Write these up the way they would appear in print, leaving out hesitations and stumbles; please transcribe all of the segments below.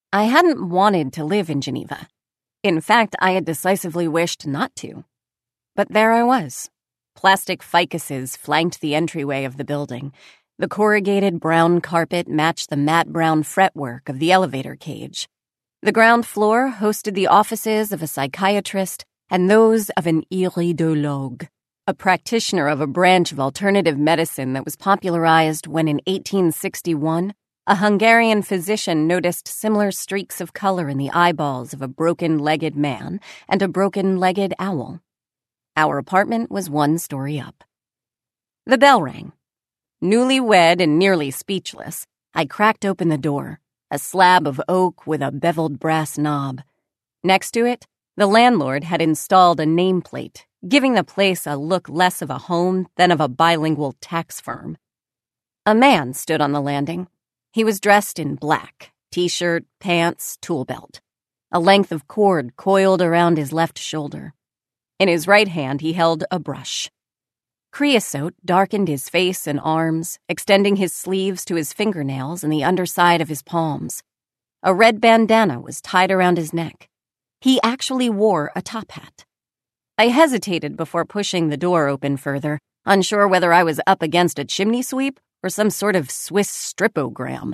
I hadn't wanted to live in Geneva. In fact, I had decisively wished not to. But there I was. Plastic ficuses flanked the entryway of the building. The corrugated brown carpet matched the matte brown fretwork of the elevator cage. The ground floor hosted the offices of a psychiatrist and those of an iridologue, a practitioner of a branch of alternative medicine that was popularized when in 1861, a Hungarian physician noticed similar streaks of color in the eyeballs of a broken-legged man and a broken-legged owl. Our apartment was 1 story up. The bell rang. Newlywed and nearly speechless, I cracked open the door, a slab of oak with a beveled brass knob. Next to it, the landlord had installed a nameplate, giving the place a look less of a home than of a bilingual tax firm. A man stood on the landing. He was dressed in black, t-shirt, pants, tool belt. A length of cord coiled around his left shoulder. In his right hand, he held a brush. Creosote darkened his face and arms, extending his sleeves to his fingernails and the underside of his palms. A red bandana was tied around his neck. He actually wore a top hat. I hesitated before pushing the door open further, unsure whether I was up against a chimney sweep or some sort of Swiss stripogram.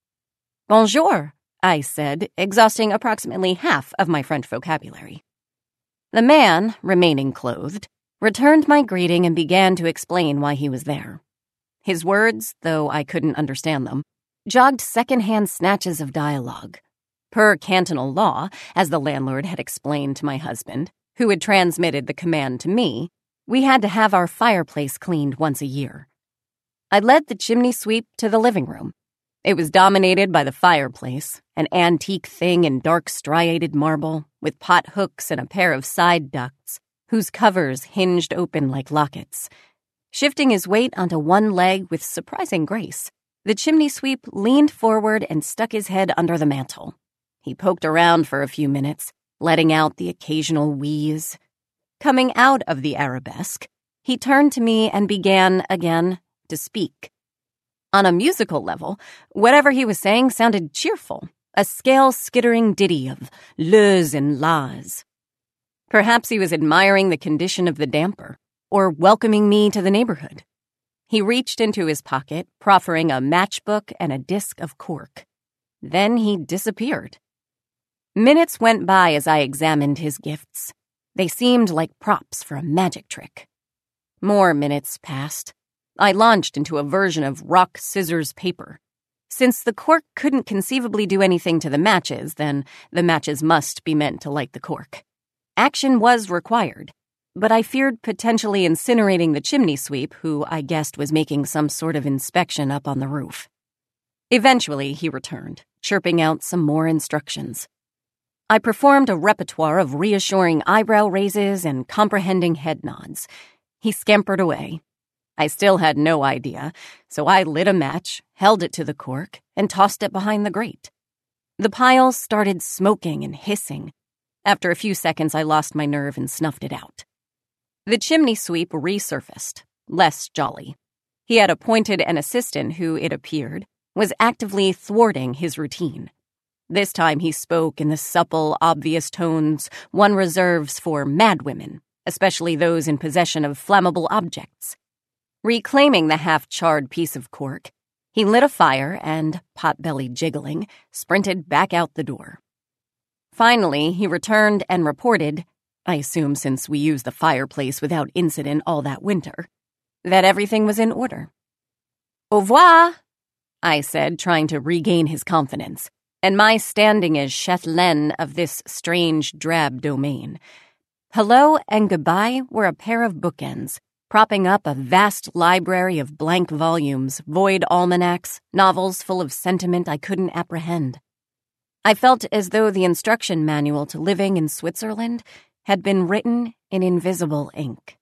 Bonjour, I said, exhausting approximately half of my French vocabulary. The man, remaining clothed, returned my greeting and began to explain why he was there. His words, though I couldn't understand them, jogged second-hand snatches of dialogue. Per cantonal law, as the landlord had explained to my husband, who had transmitted the command to me, we had to have our fireplace cleaned once a year. I led the chimney sweep to the living room. It was dominated by the fireplace, an antique thing in dark striated marble, with pot hooks and a pair of side ducts, whose covers hinged open like lockets. Shifting his weight onto one leg with surprising grace, the chimney sweep leaned forward and stuck his head under the mantel. He poked around for a few minutes, letting out the occasional wheeze. Coming out of the arabesque, he turned to me and began, again, to speak. On a musical level, whatever he was saying sounded cheerful, a scale-skittering ditty of le's and las. Perhaps he was admiring the condition of the damper, or welcoming me to the neighborhood. He reached into his pocket, proffering a matchbook and a disc of cork. Then he disappeared. Minutes went by as I examined his gifts. They seemed like props for a magic trick. More minutes passed. I launched into a version of rock, scissors, paper. Since the cork couldn't conceivably do anything to the matches, then the matches must be meant to light the cork. Action was required, but I feared potentially incinerating the chimney sweep, who I guessed was making some sort of inspection up on the roof. Eventually, he returned, chirping out some more instructions. I performed a repertoire of reassuring eyebrow raises and comprehending head nods. He scampered away. I still had no idea, so I lit a match, held it to the cork, and tossed it behind the grate. The pile started smoking and hissing. After a few seconds, I lost my nerve and snuffed it out. The chimney sweep resurfaced, less jolly. He had appointed an assistant who, it appeared, was actively thwarting his routine. This time he spoke in the supple, obvious tones one reserves for madwomen, especially those in possession of flammable objects. Reclaiming the half-charred piece of cork, he lit a fire and, pot-belly jiggling, sprinted back out the door. Finally, he returned and reported, I assume since we used the fireplace without incident all that winter, that everything was in order. Au revoir, I said, trying to regain his confidence, and my standing as châtelaine of this strange, drab domain. Hello and goodbye were a pair of bookends, propping up a vast library of blank volumes, void almanacs, novels full of sentiment I couldn't apprehend. I felt as though the instruction manual to living in Switzerland had been written in invisible ink.